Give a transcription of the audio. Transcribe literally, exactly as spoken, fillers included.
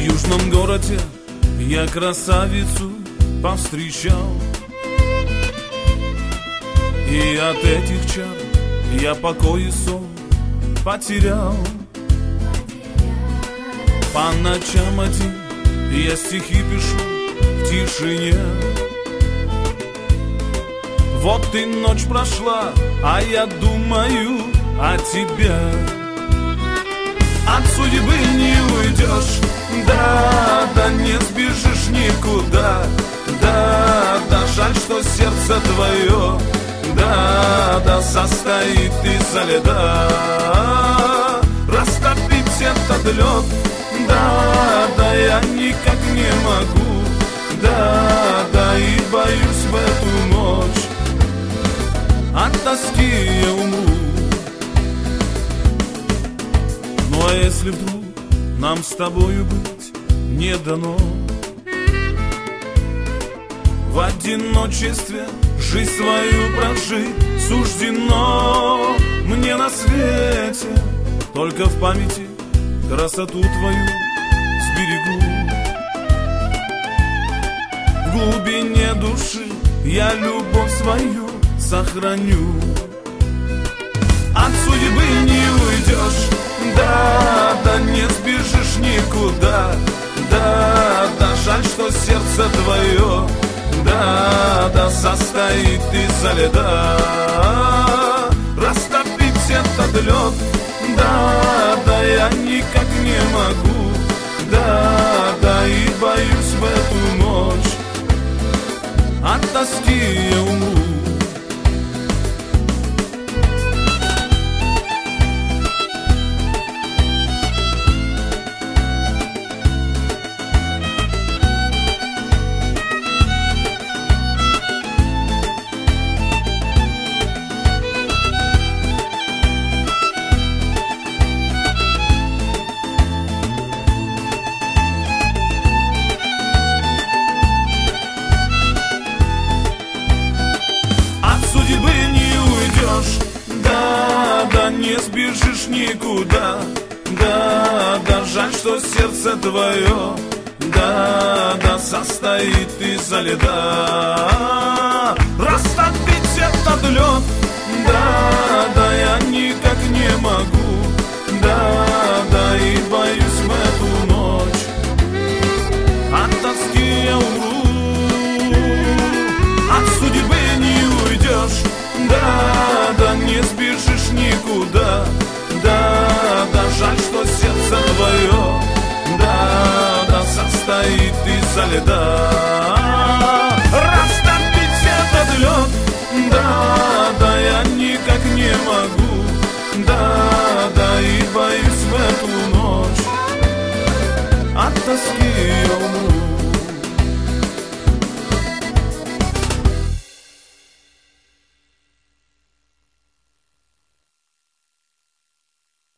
южном городе я красавицу повстречал, и от этих чар я покой и сон потерял. По ночам один я стихи пишу в тишине. Вот и ночь прошла, а я думаю о тебе. От судьбы не уйдешь, да, да не сбежишь никуда. Да, да, жаль, что сердце твое, да, да, состоит изо льда. Растопить этот лед, да, да, я никак не могу. Да, да, и боюсь в эту ночь, от тоски я умру. Ну а если вдруг нам с тобою быть не дано, в одиночестве жизнь свою прожить суждено мне на свете, только в памяти красоту твою сберегу. В глубине души я любовь свою сохраню. От судьбы не уйдешь, да, да не сбежишь никуда. Да, да, жаль, что сердце твое, да, да, состоит изо льда. Растопить этот лед, да, да, я никак не могу. Да, да, и боюсь в эту ночь, от тоски я умру. Да, да, не сбежишь никуда. Да, да, жаль, что сердце твое, да, да, состоит изо льда. Растопить этот лед, да, да, я никак не могу. Да, да, и боюсь